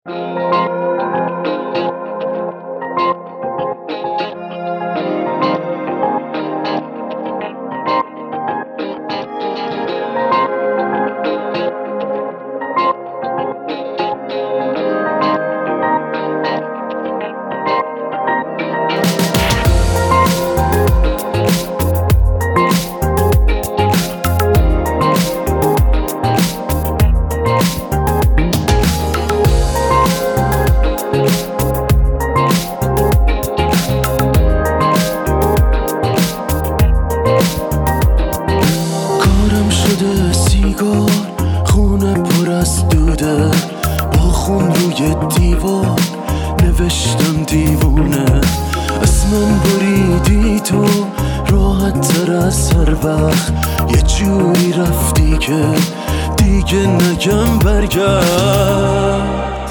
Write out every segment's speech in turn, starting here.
کارم شده سیگار، خونه پر از دوده، با خون روی دیوار نوشتم دیوونه. اسمم بریدی تو راحت تر از هر وقت، یه جوری رفتی که دیگه نگم برگرد.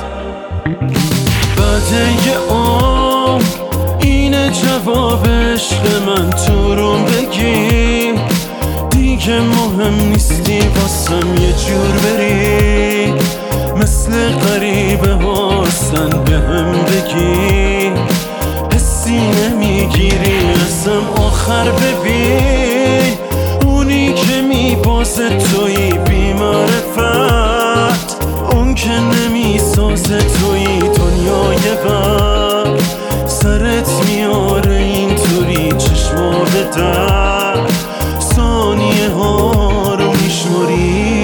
بعد یه عمر اینه جواب عشق من، تو رو بگی دیگه مهم نیستی واسم، یه جور بری مثل غریبه هاستن بهم بگی حسی نمیگیری ازم. آخر ببین اونی که میبازه توی بی معرفت، اون که نمیسازه توی دنیای بر، سرت میاره اینطوری چشما به در، ثانیه ها رو میشماری.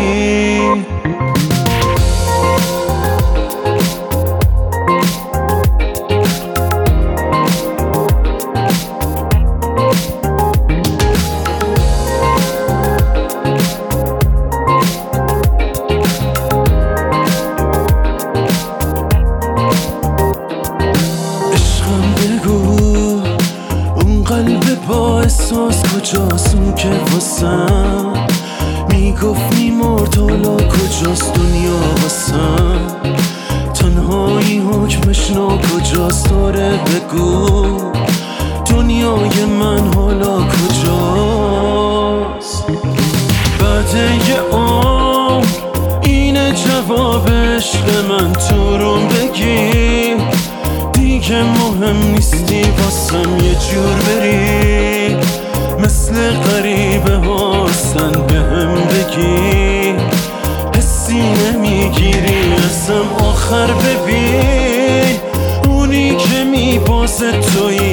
عشقم بگو اون قلب با احساس کجاست، اون که واسم میگفت میمرد حالا کجاست دنیا واسم، تنهایی حکمش کجاست، داره بگو دنیای من حالا کجاست. بعد یه عمر اینه جواب عشق من، تو رو بگی دیگه مهم نیستی واسم، یه جور بری مثل غریبه هاستن بهم بگی حسی نمیگیری ازم. آخر ببین اونی که میبازه توی